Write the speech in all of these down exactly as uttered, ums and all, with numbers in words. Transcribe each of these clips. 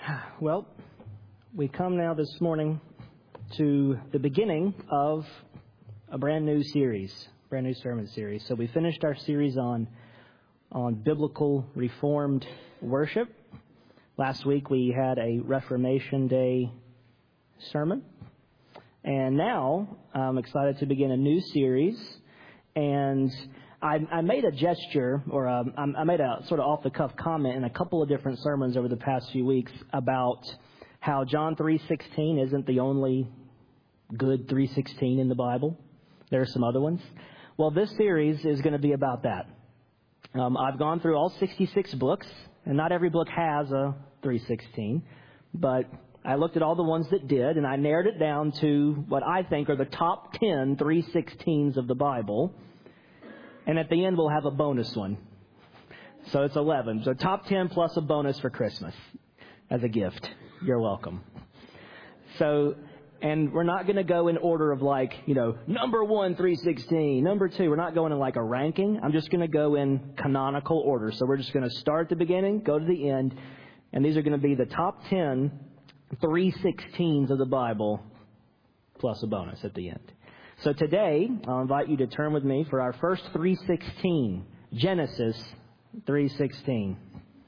Well, we come now this morning to the beginning of a brand new series, brand new sermon series. So we finished our series on on biblical Reformed worship. Last week we had a Reformation Day sermon. And now I'm excited to begin a new series. And I, I made a gesture, or a, I made a sort of off-the-cuff comment in a couple of different sermons over the past few weeks about how John three sixteen isn't the only good three sixteen in the Bible. There are some other ones. Well, this series is going to be about that. Um, I've gone through all sixty-six books, and not every book has a three sixteen, but I looked at all the ones that did, and I narrowed it down to what I think are the top ten three sixteens of the Bible. And at the end, we'll have a bonus one. So it's eleven. So top ten plus a bonus for Christmas as a gift. You're welcome. So, and we're not going to go in order of like, you know, number one, three sixteen, number two. We're not going in like a ranking. I'm just going to go in canonical order. So we're just going to start at the beginning, go to the end. And these are going to be the top ten three sixteens of the Bible plus a bonus at the end. So today, I'll invite you to turn with me for our first three sixteen, Genesis three sixteen.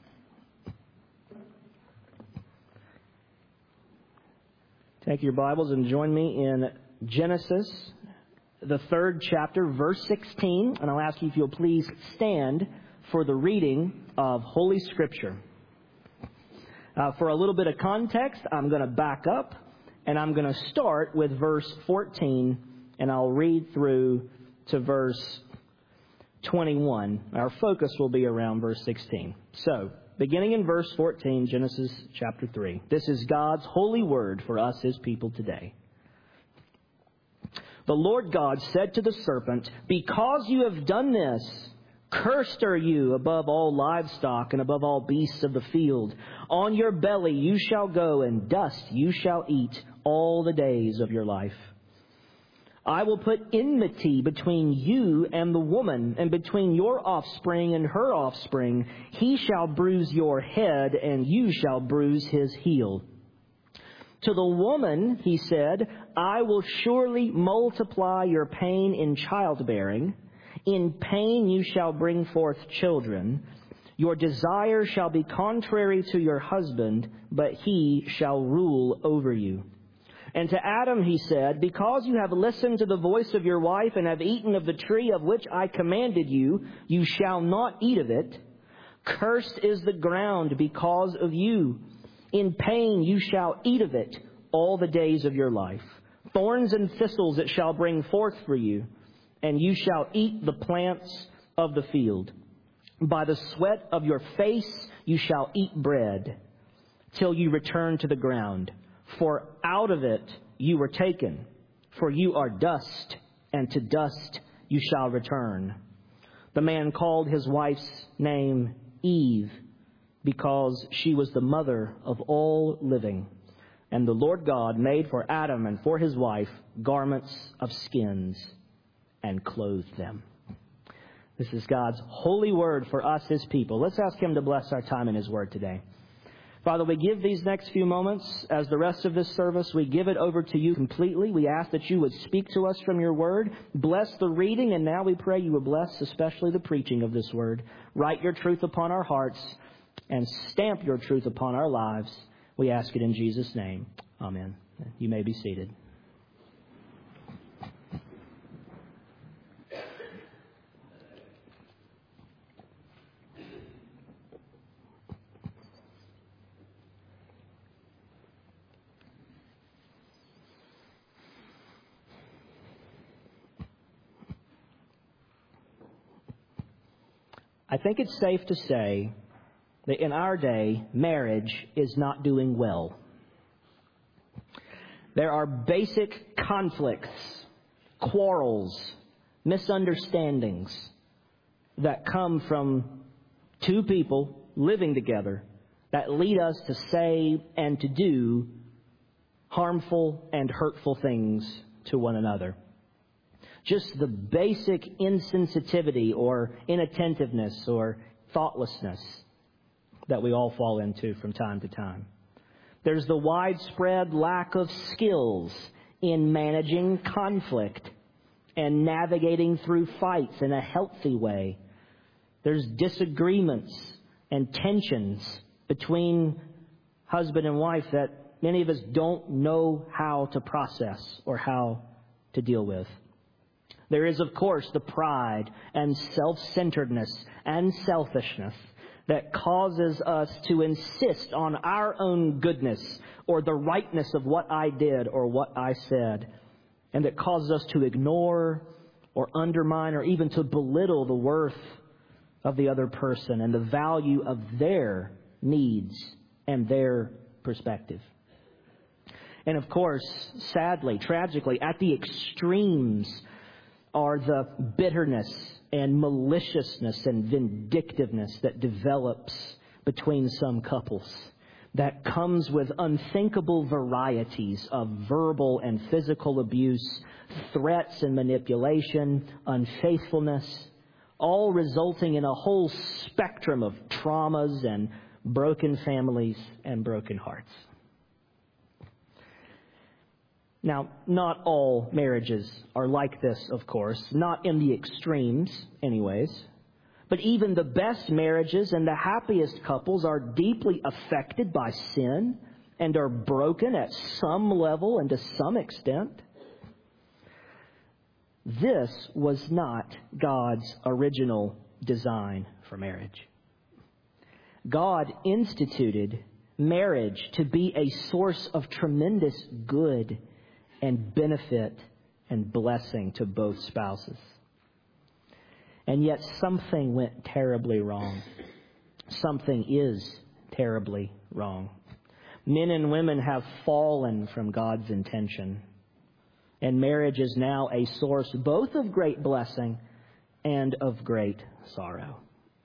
Take your Bibles and join me in Genesis, the third chapter, verse sixteen. And I'll ask you if you'll please stand for the reading of Holy Scripture. Uh, for a little bit of context, I'm going to back up, and I'm going to start with verse fourteen. And I'll read through to verse twenty-one. Our focus will be around verse sixteen. So, beginning in verse fourteen, Genesis chapter three. This is God's holy word for us, His people, today. The Lord God said to the serpent, "Because you have done this, cursed are you above all livestock and above all beasts of the field. On your belly you shall go, and dust you shall eat all the days of your life. I will put enmity between you and the woman, and between your offspring and her offspring. He shall bruise your head, and you shall bruise his heel." To the woman, he said, "I will surely multiply your pain in childbearing. In pain you shall bring forth children. Your desire shall be contrary to your husband, but he shall rule over you." And to Adam he said, "Because you have listened to the voice of your wife and have eaten of the tree of which I commanded you, you shall not eat of it. Cursed is the ground because of you. In pain you shall eat of it all the days of your life. Thorns and thistles it shall bring forth for you, and you shall eat the plants of the field. By the sweat of your face you shall eat bread, till you return to the ground. For out of it you were taken, for you are dust, and to dust you shall return." The man called his wife's name Eve, because she was the mother of all living. And the Lord God made for Adam and for his wife garments of skins and clothed them. This is God's holy word for us, His people. Let's ask Him to bless our time in His word today. Father, we give these next few moments, as the rest of this service, we give it over to you completely. We ask that you would speak to us from your word. Bless the reading, and now we pray you would bless especially the preaching of this word. Write your truth upon our hearts and stamp your truth upon our lives. We ask it in Jesus' name. Amen. You may be seated. I think it's safe to say that in our day, marriage is not doing well. There are basic conflicts, quarrels, misunderstandings that come from two people living together that lead us to say and to do harmful and hurtful things to one another. Just the basic insensitivity or inattentiveness or thoughtlessness that we all fall into from time to time. There's the widespread lack of skills in managing conflict and navigating through fights in a healthy way. There's disagreements and tensions between husband and wife that many of us don't know how to process or how to deal with. There is, of course, the pride and self-centeredness and selfishness that causes us to insist on our own goodness or the rightness of what I did or what I said, and that causes us to ignore or undermine or even to belittle the worth of the other person and the value of their needs and their perspective. And of course, sadly, tragically, at the extremes are the bitterness and maliciousness and vindictiveness that develops between some couples, that comes with unthinkable varieties of verbal and physical abuse, threats and manipulation, unfaithfulness, all resulting in a whole spectrum of traumas and broken families and broken hearts. Now, not all marriages are like this, of course, not in the extremes anyways. But even the best marriages and the happiest couples are deeply affected by sin and are broken at some level and to some extent. This was not God's original design for marriage. God instituted marriage to be a source of tremendous good and benefit and blessing to both spouses. And yet something went terribly wrong. Something is terribly wrong. Men and women have fallen from God's intention. And marriage is now a source both of great blessing and of great sorrow.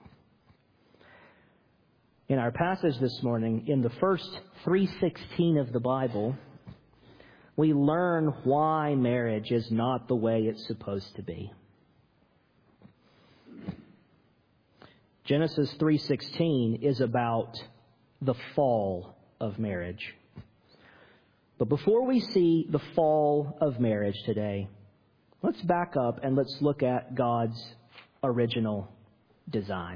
In our passage this morning, in the first three sixteen of the Bible, we learn why marriage is not the way it's supposed to be. Genesis three sixteen is about the fall of marriage. But before we see the fall of marriage today, let's back up and let's look at God's original design.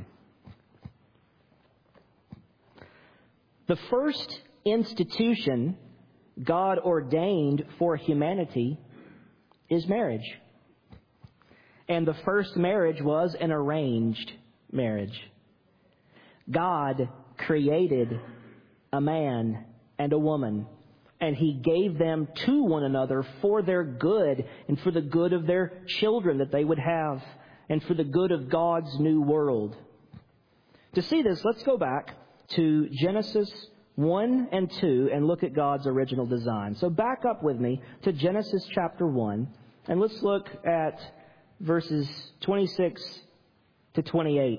The first institution God ordained for humanity is marriage. And the first marriage was an arranged marriage. God created a man and a woman, and He gave them to one another for their good and for the good of their children that they would have and for the good of God's new world. To see this, let's go back to Genesis one and two and look at God's original design. So back up with me to Genesis chapter one, and let's look at verses twenty-six to twenty-eight.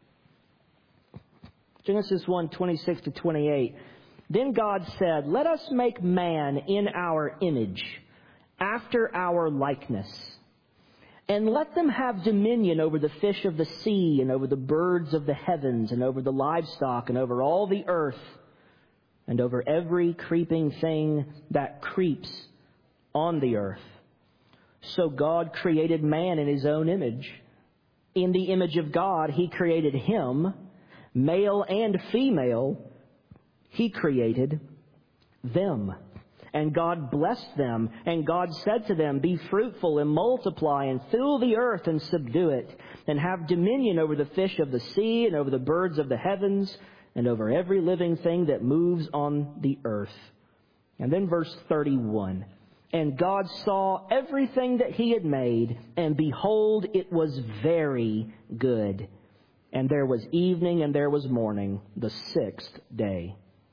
Genesis one, twenty-six to twenty-eight. Then God said, "Let us make man in our image, after our likeness, and let them have dominion over the fish of the sea, and over the birds of the heavens, and over the livestock, and over all the earth, and over every creeping thing that creeps on the earth." So God created man in His own image. In the image of God, He created him, male and female, He created them. And God blessed them, and God said to them, "Be fruitful and multiply and fill the earth and subdue it, and have dominion over the fish of the sea and over the birds of the heavens and over every living thing that moves on the earth." And then verse thirty-one. And God saw everything that He had made, and behold, it was very good. And there was evening and there was morning, the sixth day.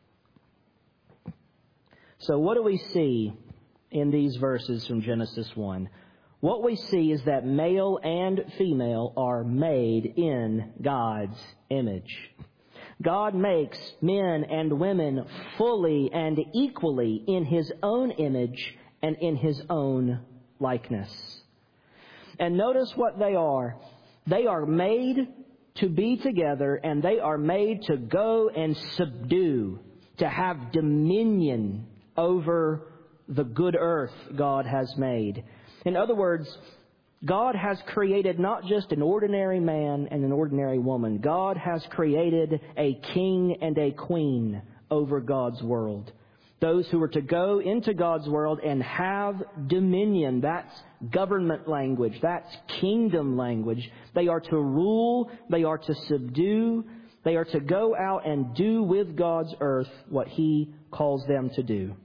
So what do we see in these verses from Genesis one? What we see is that male and female are made in God's image. God makes men and women fully and equally in His own image and in His own likeness. And notice what they are. They are made to be together, and they are made to go and subdue to have dominion over the good earth God has made. In other words, God has created not just an ordinary man and an ordinary woman. God has created a king and a queen over God's world. Those who are to go into God's world and have dominion. That's government language. That's kingdom language. They are to rule. They are to subdue. They are to go out and do with God's earth what He calls them to do.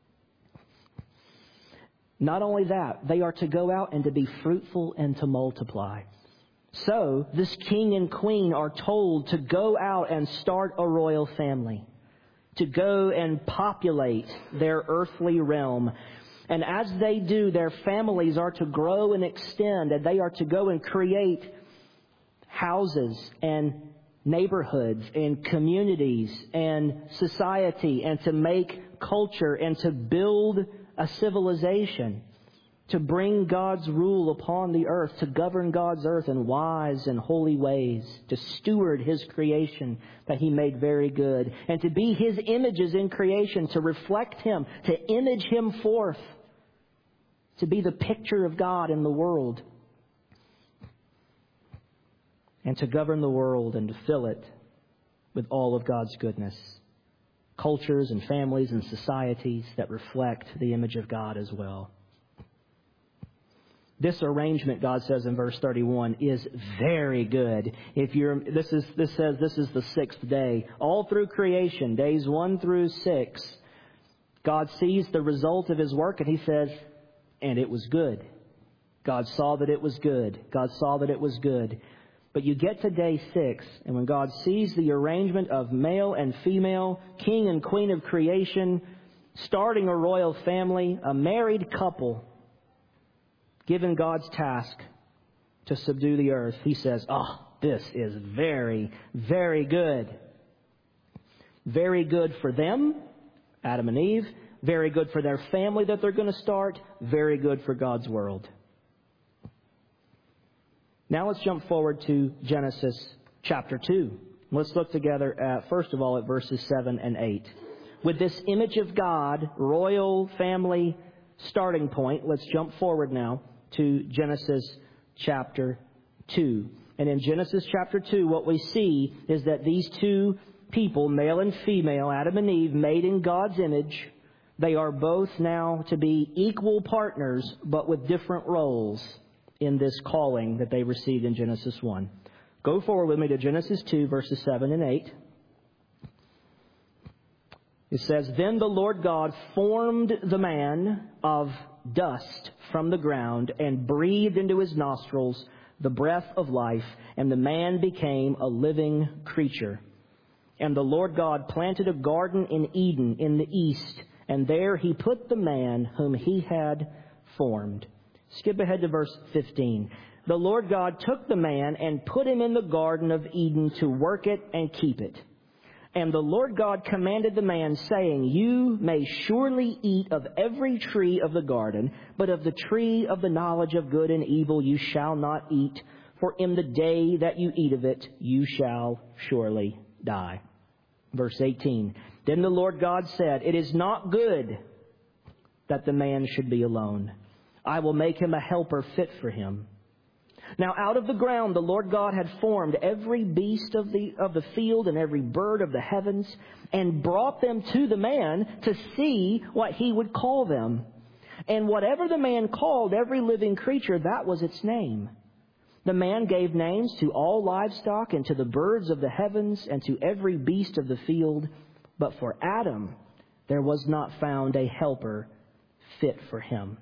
Not only that, they are to go out and to be fruitful and to multiply. So, this king and queen are told to go out and start a royal family, to go and populate their earthly realm. And as they do, their families are to grow and extend, and they are to go and create houses and neighborhoods and communities and society, and to make culture and to build a civilization, to bring God's rule upon the earth, to govern God's earth in wise and holy ways, to steward His creation that He made very good, and to be His images in creation, to reflect Him, to image Him forth, to be the picture of God in the world, and to govern the world and to fill it with all of God's goodness. Cultures and families and societies that reflect the image of God as well. This arrangement, God says in verse thirty-one, is very good. If you're, this is, this says this is the sixth day. All through creation, days one through six, God sees the result of His work and He says, and it was good. God saw that it was good. God saw that it was good. But you get to day six, and when God sees the arrangement of male and female, king and queen of creation, starting a royal family, a married couple, given God's task to subdue the earth, He says, oh, this is very, very good. Very good for them, Adam and Eve. Very good for their family that they're going to start. Very good for God's world. Now let's jump forward to Genesis chapter two. Let's look together at, first of all, at verses seven and eight. With this image of God, royal family starting point, let's jump forward now to Genesis chapter two. And in Genesis chapter two, what we see is that these two people, male and female, Adam and Eve, made in God's image, they are both now to be equal partners, but with different roles in this calling that they received in Genesis one. Go forward with me to Genesis two, verses seven and eight. It says, Then the Lord God formed the man of dust from the ground and breathed into his nostrils the breath of life, and the man became a living creature. And the Lord God planted a garden in Eden in the east, and there He put the man whom He had formed. Skip ahead to verse fifteen. The Lord God took the man and put him in the Garden of Eden to work it and keep it. And the Lord God commanded the man, saying, You may surely eat of every tree of the garden, but of the tree of the knowledge of good and evil you shall not eat, for in the day that you eat of it, you shall surely die. Verse eighteen. Then the Lord God said, It is not good that the man should be alone. I will make him a helper fit for him. Now out of the ground the Lord God had formed every beast of the of the field and every bird of the heavens, and brought them to the man to see what he would call them. And whatever the man called every living creature, that was its name. The man gave names to all livestock and to the birds of the heavens and to every beast of the field. But for Adam there was not found a helper fit for him.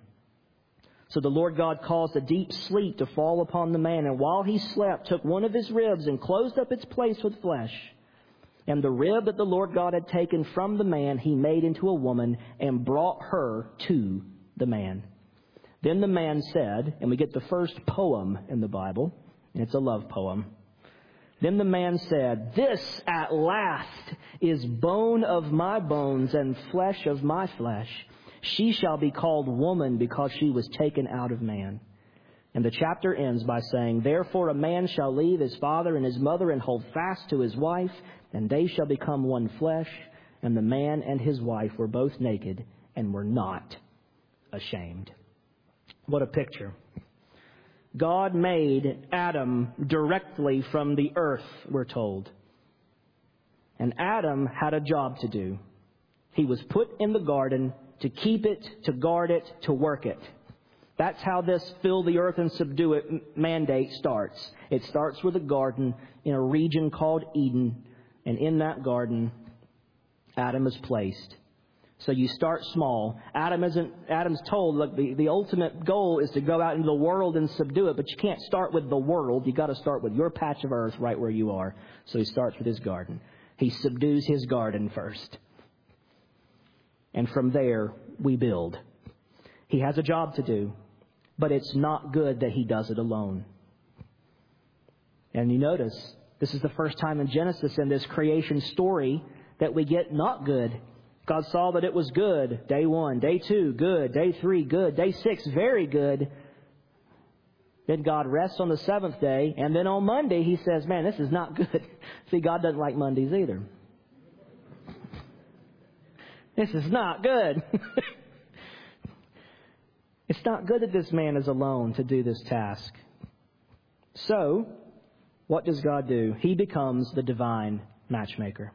So the Lord God caused a deep sleep to fall upon the man, and while he slept, took one of his ribs and closed up its place with flesh. And the rib that the Lord God had taken from the man, He made into a woman and brought her to the man. Then the man said, and we get the first poem in the Bible, and it's a love poem. Then the man said, This at last is bone of my bones and flesh of my flesh. She shall be called woman because she was taken out of man. And the chapter ends by saying, Therefore a man shall leave his father and his mother and hold fast to his wife, and they shall become one flesh. And the man and his wife were both naked and were not ashamed. What a picture. God made Adam directly from the earth, we're told. And Adam had a job to do. He was put in the garden to keep it, to guard it, to work it. That's how this fill the earth and subdue it mandate starts. It starts with a garden in a region called Eden. And in that garden, Adam is placed. So you start small. Adam isn't, Adam's told, look, the, the ultimate goal is to go out into the world and subdue it, but you can't start with the world. You've got to start with your patch of earth right where you are. So he starts with his garden. He subdues his garden first. And from there, we build. He has a job to do, but it's not good that he does it alone. And you notice, this is the first time in Genesis in this creation story that we get not good. God saw that it was good. Day one. Day two, good. Day three, good. Day six, very good. Then God rests on the seventh day. And then on Monday, he says, man, this is not good. See, God doesn't like Mondays either. This is not good. It's not good that this man is alone to do this task. So, what does God do? He becomes the divine matchmaker.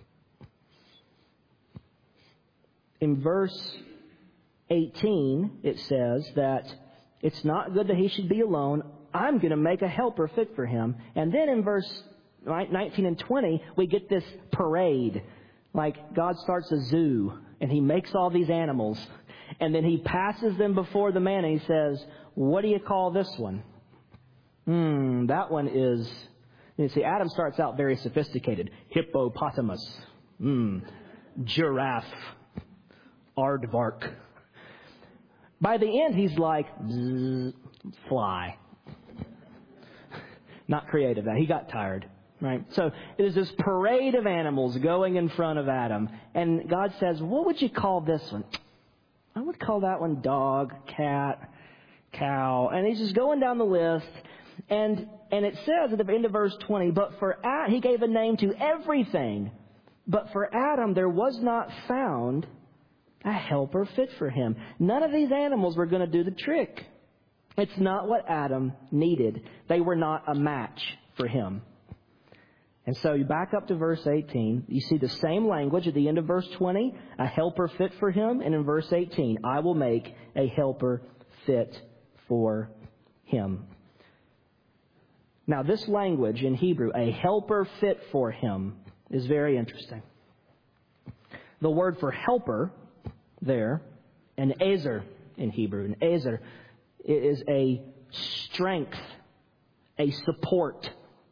In verse eighteen, it says that it's not good that he should be alone. I'm going to make a helper fit for him. And then in verse nineteen and twenty, we get this parade. Like God starts a zoo and he makes all these animals. And then he passes them before the man and he says, what do you call this one? Hmm, that one is... You see, Adam starts out very sophisticated. Hippopotamus. Hmm, giraffe. Aardvark. By the end, he's like, fly. Not creative. He got tired, right? So there's this parade of animals going in front of Adam. And God says, what would you call this one? I would call that one dog, cat, cow. And he's just going down the list. And and it says at the end of verse twenty, but for Adam, he gave a name to everything. But for Adam, there was not found a helper fit for him. None of these animals were going to do the trick. It's not what Adam needed. They were not a match for him. And so you back up to verse eighteen. You see the same language at the end of verse twenty, a helper fit for him. And in verse eighteen, I will make a helper fit for him. Now this language in Hebrew, a helper fit for him, is very interesting. The word for helper there, an ezer in Hebrew. An ezer is a strength, a support.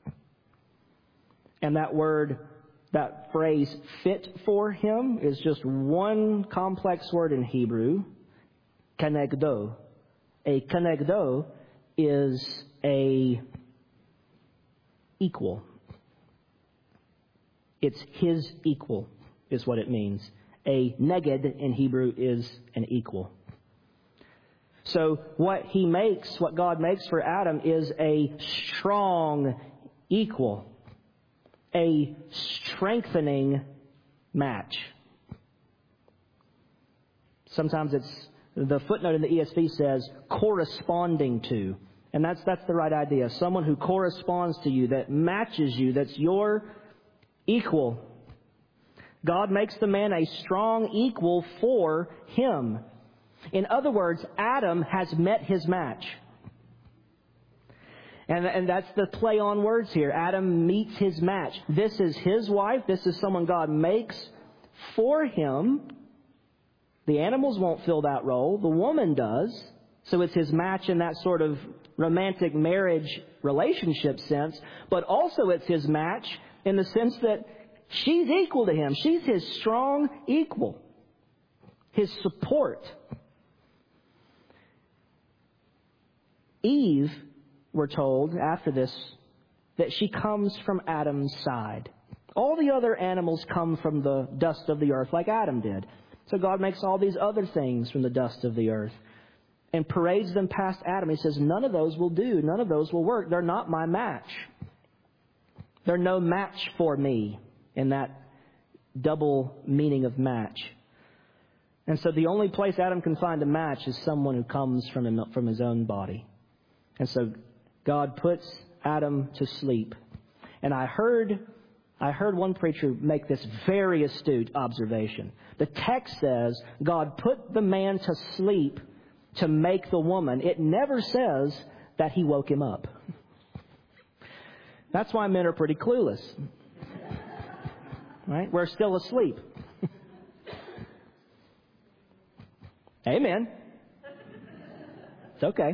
And that word, that phrase, fit for him, is just one complex word in Hebrew, kenegdo. A kenegdo is a equal. It's his equal, is what it means. A neged in Hebrew is an equal. So what he makes, what God makes for Adam is a strong equal. A strengthening match. Sometimes it's, the footnote in the E S V says, corresponding to. And that's that's the right idea. Someone who corresponds to you, that matches you, that's your equal. God makes the man a strong equal for him. In other words, Adam has met his match. And, and that's the play on words here. Adam meets his match. This is his wife. This is someone God makes for him. The animals won't fill that role. The woman does. So it's his match in that sort of romantic marriage relationship sense. But also it's his match in the sense that she's equal to him. She's his strong equal. His support. Eve, we're told after this, that she comes from Adam's side. All the other animals come from the dust of the earth like Adam did. So God makes all these other things from the dust of the earth and parades them past Adam. He says, none of those will do. None of those will work. They're not my match. They're no match for me in that double meaning of match. And so the only place Adam can find a match is someone who comes from him, from his own body. And so God puts Adam to sleep. And I heard I heard one preacher make this very astute observation. The text says God put the man to sleep to make the woman. It never says that he woke him up. That's why men are pretty clueless. Right? We're still asleep. Amen. It's okay.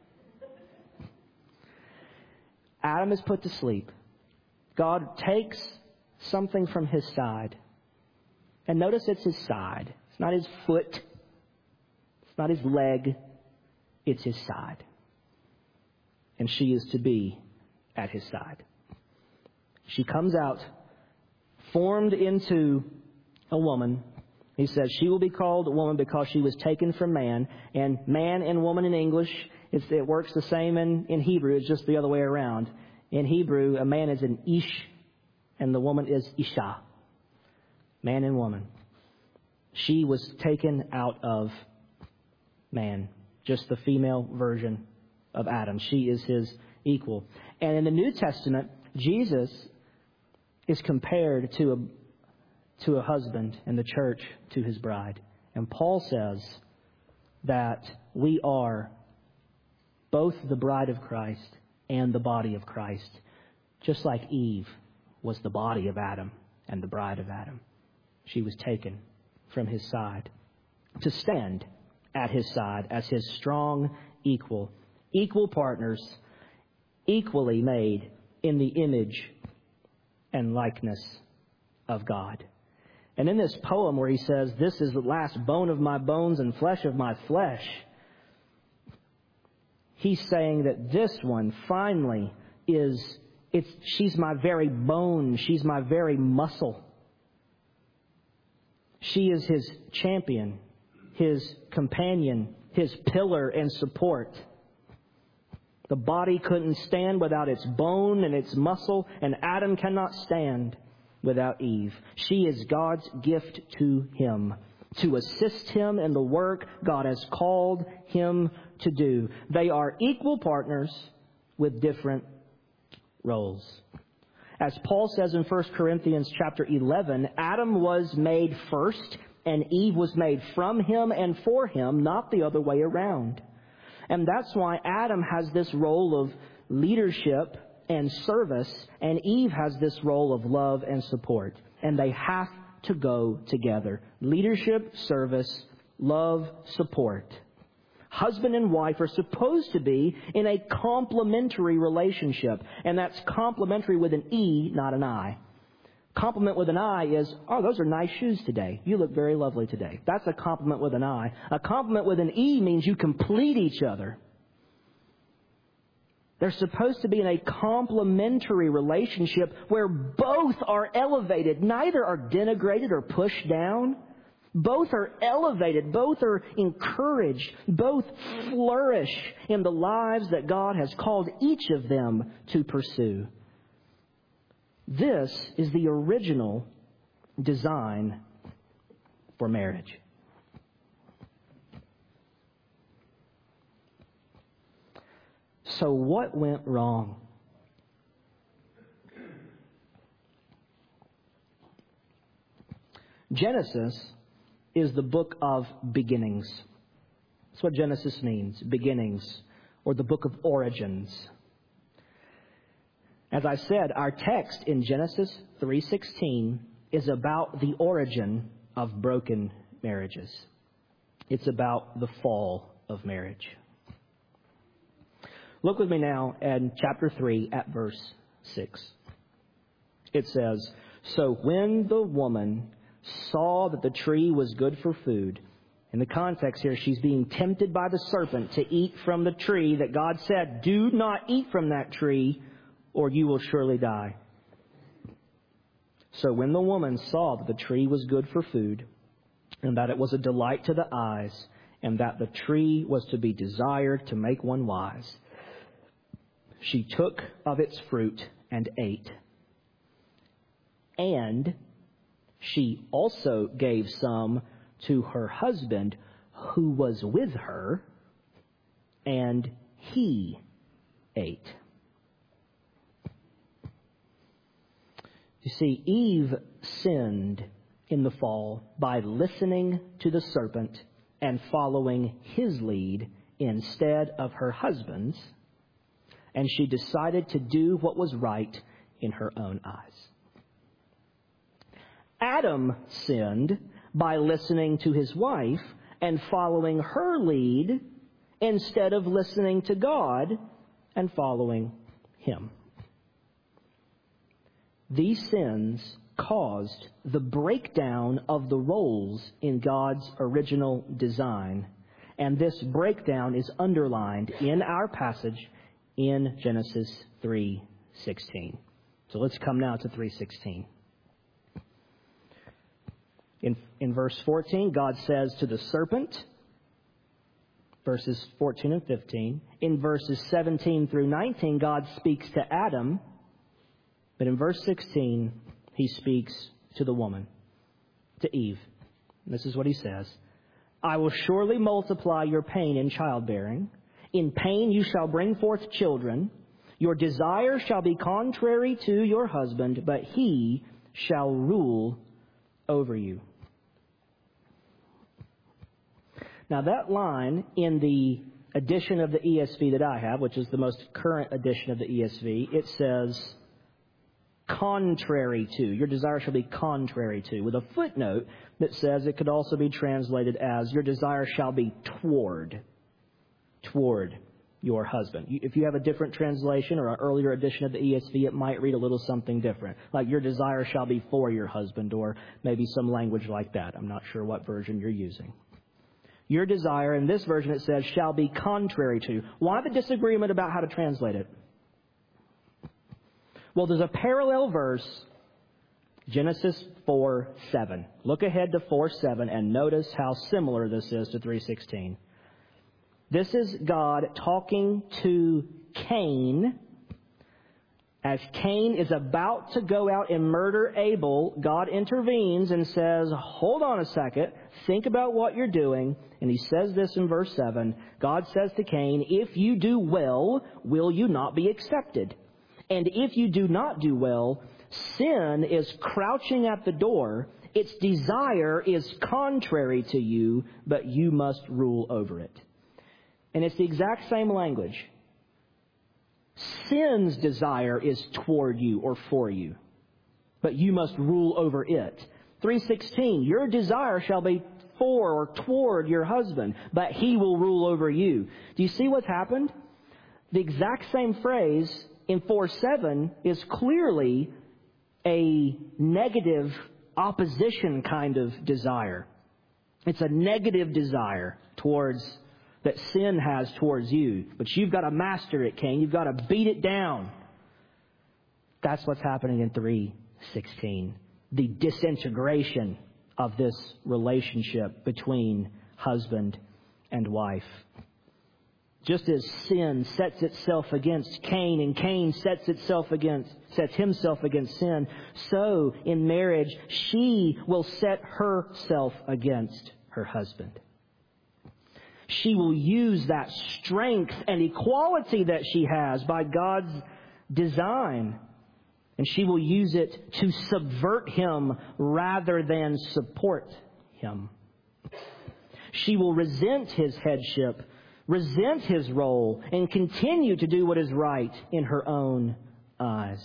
Adam is put to sleep. God takes something from his side. And notice it's his side. It's not his foot. It's not his leg. It's his side. And she is to be at his side. She comes out, formed into a woman. He says she will be called a woman because she was taken from man. And man and woman in English, it's, it works the same in, in Hebrew. It's just the other way around. In Hebrew, a man is an ish, and the woman is isha. Man and woman. She was taken out of man, just the female version of Adam. She is his equal. And in the New Testament, Jesus is compared to a, to a husband, and the church to his bride. And Paul says that we are both the bride of Christ and the body of Christ, just like Eve was the body of Adam and the bride of Adam. She was taken from his side to stand at his side as his strong equal, equal partners, equally made in the image and likeness of God. And in this poem where he says, "This is the last bone of my bones and flesh of my flesh," he's saying that this one finally is, it's, she's my very bone. She's my very muscle. She is his champion, his companion, his pillar and support. The body couldn't stand without its bone and its muscle, and Adam cannot stand without Eve. She is God's gift to him, to assist him in the work God has called him to do. They are equal partners with different roles. As Paul says in First Corinthians chapter eleven, Adam was made first and Eve was made from him and for him, not the other way around. And that's why Adam has this role of leadership and service, and Eve has this role of love and support. And they have to go together. Leadership, service, love, support. Husband and wife are supposed to be in a complementary relationship. And that's complementary with an E, not an I. Compliment with an I is, "Oh, those are nice shoes today. You look very lovely today." That's a compliment with an I. A compliment with an E means you complete each other. They're supposed to be in a complementary relationship where both are elevated. Neither are denigrated or pushed down. Both are elevated. Both are encouraged. Both flourish in the lives that God has called each of them to pursue. This is the original design for marriage. So what went wrong? Genesis is the book of beginnings. That's what Genesis means, beginnings, or the book of origins. As I said, our text in Genesis three sixteen is about the origin of broken marriages. It's about the fall of marriage. Look with me now in chapter three at verse six. It says, "So when the woman saw that the tree was good for food," in the context here, she's being tempted by the serpent to eat from the tree that God said, "Do not eat from that tree, or you will surely die." So when the woman saw that the tree was good for food, and that it was a delight to the eyes, and that the tree was to be desired to make one wise, she took of its fruit and ate. And she also gave some to her husband who was with her, and he ate. You see, Eve sinned in the fall by listening to the serpent and following his lead instead of her husband's, and she decided to do what was right in her own eyes. Adam sinned by listening to his wife and following her lead instead of listening to God and following him. These sins caused the breakdown of the roles in God's original design, and this breakdown is underlined in our passage in Genesis three sixteen. So let's come now to three sixteen. In, in verse fourteen, God says to the serpent, verses fourteen and fifteen. In verses seventeen through nineteen, God speaks to Adam. But in verse sixteen, he speaks to the woman, to Eve. This is what he says. I will surely multiply your pain in childbearing. In pain you shall bring forth children. Your desire shall be contrary to your husband, but he shall rule over you. Now that line in the edition of the E S V that I have, which is the most current edition of the E S V, it says contrary to. Your desire shall be contrary to, with a footnote that says it could also be translated as your desire shall be toward, toward your husband. If you have a different translation or an earlier edition of the E S V, it might read a little something different, like your desire shall be for your husband, or maybe some language like that. I'm not sure what version you're using. Your desire, in this version it says, shall be contrary to. Why the disagreement about how to translate it? Well, there's a parallel verse, Genesis four seven. Look ahead to four seven and notice how similar this is to three sixteen. This is God talking to Cain. As Cain is about to go out and murder Abel, God intervenes and says, hold on a second, think about what you're doing. And he says this in verse seven. God says to Cain, if you do well, will you not be accepted? And if you do not do well, sin is crouching at the door. Its desire is contrary to you, but you must rule over it. And it's the exact same language. Sin's desire is toward you or for you, but you must rule over it. three sixteen, your desire shall be for or toward your husband, but he will rule over you. Do you see what's happened? The exact same phrase in four seven is clearly a negative opposition kind of desire. It's a negative desire towards that sin has towards you. But you've got to master it, Cain. You've got to beat it down. That's what's happening in three sixteen. The disintegration of this relationship between husband and wife. Just as sin sets itself against Cain and Cain sets itself against sets himself against sin, so in marriage she will set herself against her husband. She will use that strength and equality that she has by God's design, and she will use it to subvert him rather than support him. She will resent his headship, resent his role, and continue to do what is right in her own eyes.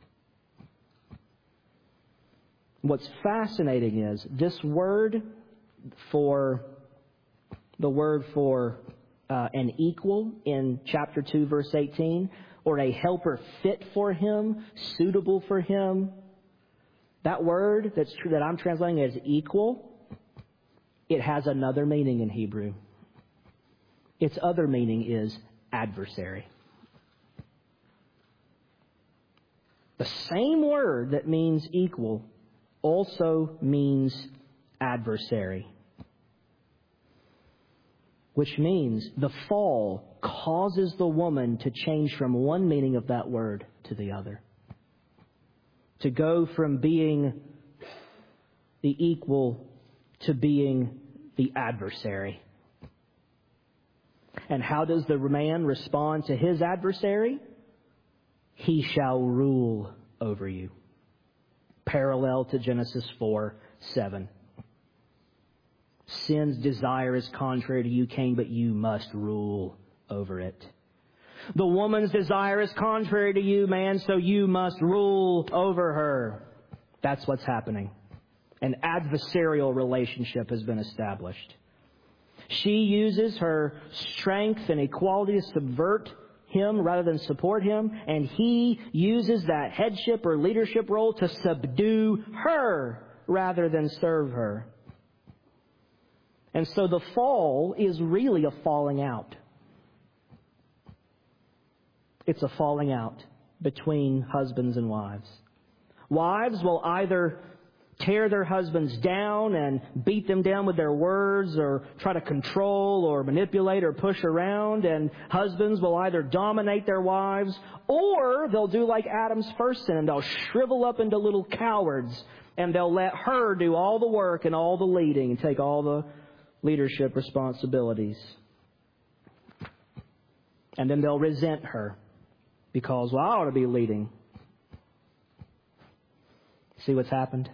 What's fascinating is this word for the word for uh, an equal in chapter two, verse eighteen, or a helper fit for him, suitable for him. That word that's true that I'm translating as equal, it has another meaning in Hebrew. Its other meaning is adversary. The same word that means equal also means adversary. Which means the fall causes the woman to change from one meaning of that word to the other. To go from being the equal to being the adversary. And how does the man respond to his adversary? He shall rule over you. Parallel to Genesis four seven. Sin's desire is contrary to you, Cain, but you must rule over it. The woman's desire is contrary to you, man, so you must rule over her. That's what's happening. An adversarial relationship has been established. She uses her strength and equality to subvert him rather than support him, and he uses that headship or leadership role to subdue her rather than serve her. And so the fall is really a falling out. It's a falling out between husbands and wives. Wives will either tear their husbands down and beat them down with their words, or try to control or manipulate or push around. And husbands will either dominate their wives, or they'll do like Adam's first sin, and they'll shrivel up into little cowards, and they'll let her do all the work and all the leading and take all the leadership responsibilities. And then they'll resent her because, well, I ought to be leading. See what's happened?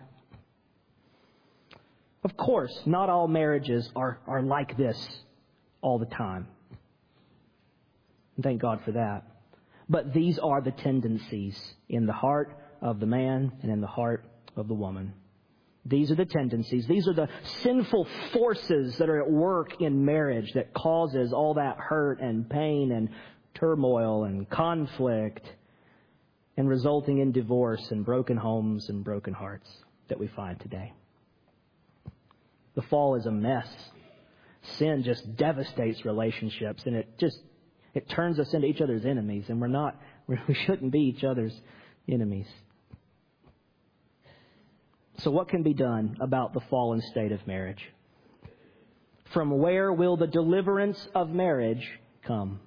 Of course, not all marriages are, are like this all the time. And thank God for that. But these are the tendencies in the heart of the man and in the heart of the woman. These are the tendencies. These are the sinful forces that are at work in marriage that causes all that hurt and pain and turmoil and conflict, and resulting in divorce and broken homes and broken hearts that we find today. The fall is a mess. Sin just devastates relationships, and it just it turns us into each other's enemies, and we're not we shouldn't be each other's enemies. So what can be done about the fallen state of marriage? From where will the deliverance of marriage come?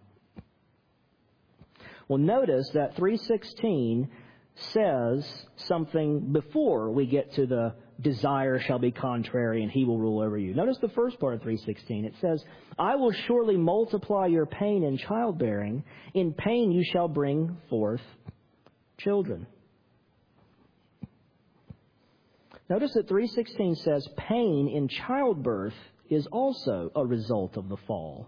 Well, notice that three sixteen says something before we get to the desire shall be contrary and he will rule over you. Notice the first part of three sixteen. It says, I will surely multiply your pain in childbearing. In pain you shall bring forth children. Notice that three sixteen says pain in childbirth is also a result of the fall.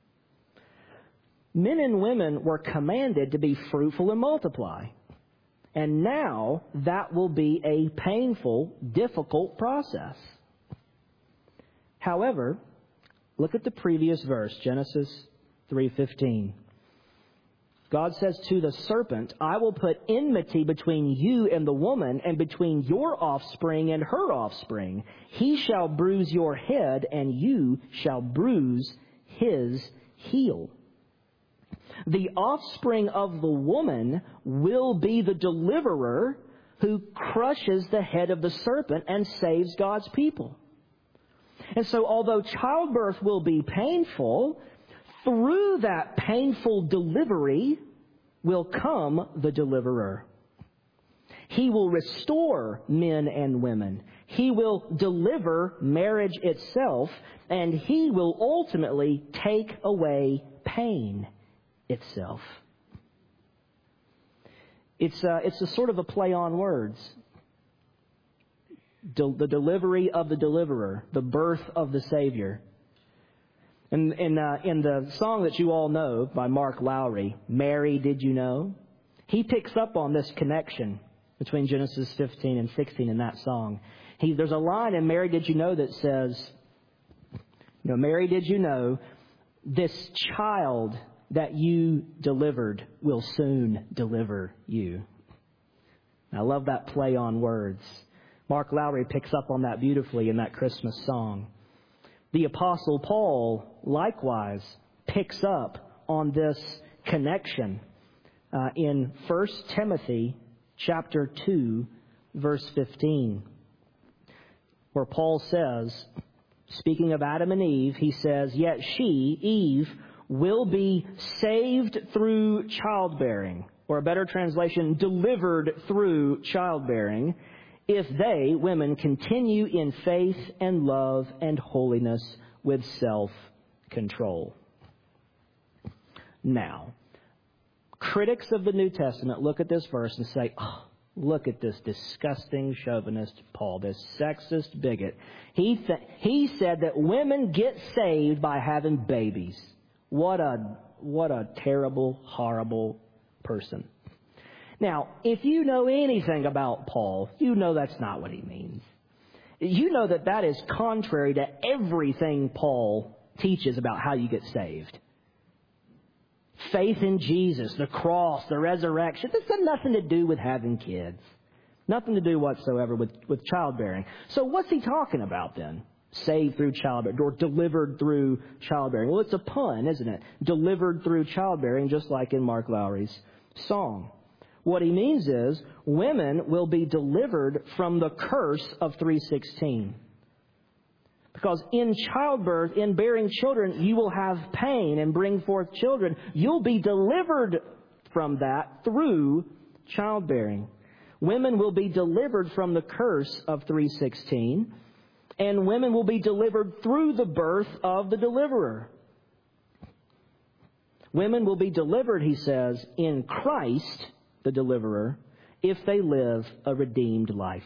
Men and women were commanded to be fruitful and multiply. And now that will be a painful, difficult process. However, look at the previous verse, Genesis three fifteen. God says to the serpent, I will put enmity between you and the woman, and between your offspring and her offspring. He shall bruise your head, and you shall bruise his heel. The offspring of the woman will be the deliverer who crushes the head of the serpent and saves God's people. And so although childbirth will be painful, through that painful delivery will come the deliverer. He will restore men and women. He will deliver marriage itself, and he will ultimately take away pain itself. It's a, it's a sort of a play on words. De- the delivery of the deliverer, the birth of the Savior. And in, uh, in the song that you all know by Mark Lowry, Mary, Did You Know? He picks up on this connection between Genesis fifteen and sixteen in that song. He, there's a line in Mary, Did You Know? That says, you know, Mary, did you know this child that you delivered will soon deliver you? I love that play on words. Mark Lowry picks up on that beautifully in that Christmas song. The Apostle Paul likewise picks up on this connection uh, in First Timothy chapter two, verse fifteen, where Paul says, speaking of Adam and Eve, he says, yet she, Eve, will be saved through childbearing, or a better translation, delivered through childbearing, if they, women, continue in faith and love and holiness with self-control. Now, critics of the New Testament look at this verse and say, oh, look at this disgusting chauvinist Paul, this sexist bigot. He th- he said that women get saved by having babies. What a what a terrible, horrible person. Now, if you know anything about Paul, you know that's not what he means. You know that that is contrary to everything Paul teaches about how you get saved. Faith in Jesus, the cross, the resurrection. This has nothing to do with having kids. Nothing to do whatsoever with, with childbearing. So what's he talking about then? Saved through childbearing or delivered through childbearing. Well, it's a pun, isn't it? Delivered through childbearing, just like in Mark Lowry's song. What he means is women will be delivered from the curse of three sixteen. Because in childbirth, in bearing children, you will have pain and bring forth children. You'll be delivered from that through childbearing. Women will be delivered from the curse of three sixteen. And women will be delivered through the birth of the deliverer. Women will be delivered, he says, in Christ, the deliverer, if they live a redeemed life.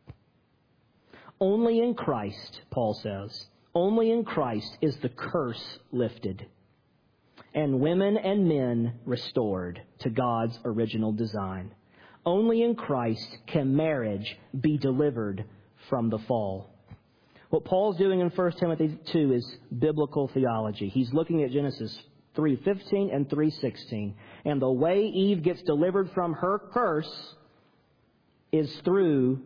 Only in Christ, Paul says, only in Christ is the curse lifted, and women and men restored to God's original design. Only in Christ can marriage be delivered from the fall. What Paul's doing in First Timothy two is biblical theology. He's looking at Genesis three fifteen and three sixteen. And the way Eve gets delivered from her curse is through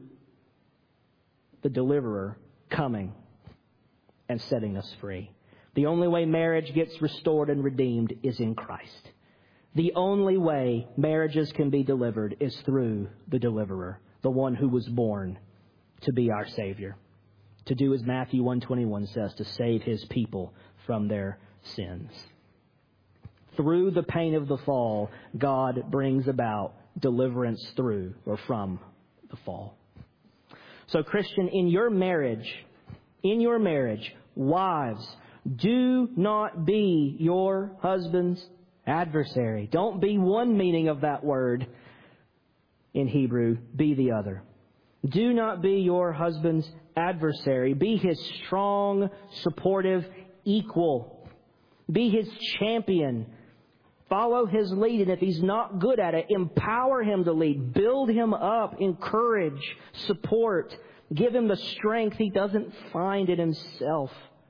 the deliverer coming and setting us free. The only way marriage gets restored and redeemed is in Christ. The only way marriages can be delivered is through the deliverer, the one who was born to be our Savior, to do as Matthew one twenty-one says, to save his people from their sins. Through the pain of the fall, God brings about deliverance through or from the fall. So, Christian, in your marriage, in your marriage, wives, do not be your husband's adversary. Don't be one meaning of that word in Hebrew, be the other. Do not be your husband's adversary. Be his strong, supportive equal. Be his champion. Follow his lead, and if he's not good at it, empower him to lead. Build him up, encourage, support. Give him the strength he doesn't find in himself.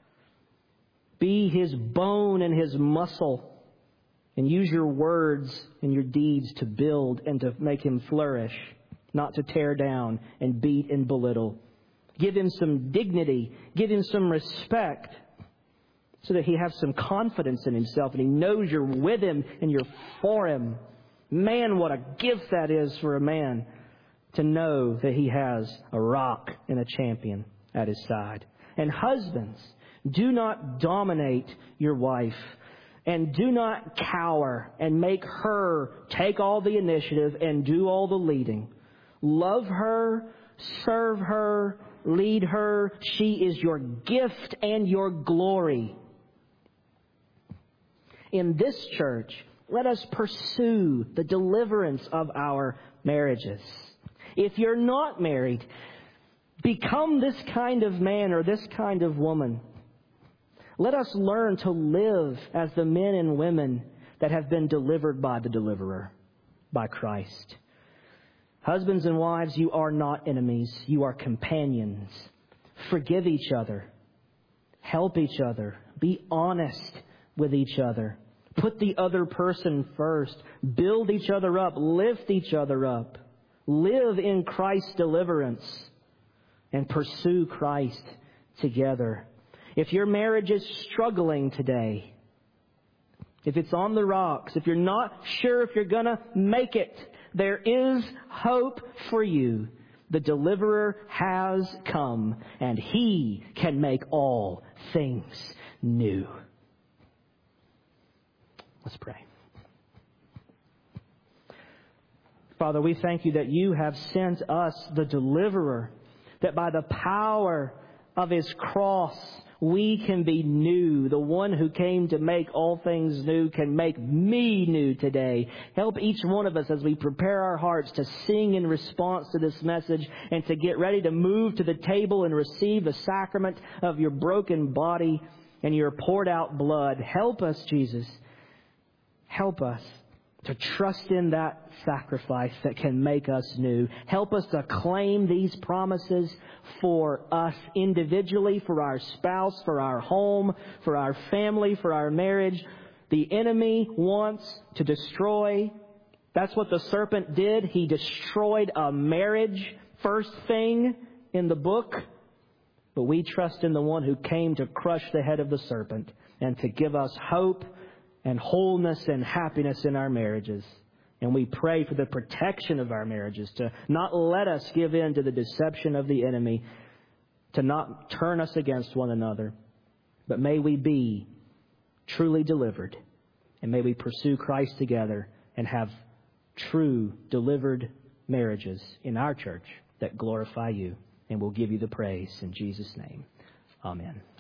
Be his bone and his muscle, and use your words and your deeds to build and to make him flourish, not to tear down and beat and belittle. Give him some dignity. Give him some respect, so that he has some confidence in himself and he knows you're with him and you're for him. Man, what a gift that is for a man to know that he has a rock and a champion at his side. And husbands, do not dominate your wife, and do not cower and make her take all the initiative and do all the leading. Love her, serve her, lead her. She is your gift and your glory. In this church, let us pursue the deliverance of our marriages. If you're not married, become this kind of man or this kind of woman. Let us learn to live as the men and women that have been delivered by the deliverer, by Christ. Husbands and wives, you are not enemies. You are companions. Forgive each other. Help each other. Be honest with each other. Put the other person first. Build each other up. Lift each other up. Live in Christ's deliverance and pursue Christ together. If your marriage is struggling today, if it's on the rocks, if you're not sure if you're going to make it, there is hope for you. The deliverer has come, and he can make all things new. Let's pray. Father, we thank you that you have sent us the deliverer, that by the power of his cross, we can be new. The one who came to make all things new can make me new today. Help each one of us as we prepare our hearts to sing in response to this message and to get ready to move to the table and receive the sacrament of your broken body and your poured out blood. Help us, Jesus. Help us to trust in that sacrifice that can make us new. Help us to claim these promises for us individually, for our spouse, for our home, for our family, for our marriage. The enemy wants to destroy. That's what the serpent did. He destroyed a marriage, first thing in the book. But we trust in the one who came to crush the head of the serpent and to give us hope and wholeness and happiness in our marriages. And we pray for the protection of our marriages, to not let us give in to the deception of the enemy, to not turn us against one another. But may we be truly delivered, and may we pursue Christ together and have true delivered marriages in our church that glorify you. And we'll give you the praise in Jesus' name. Amen.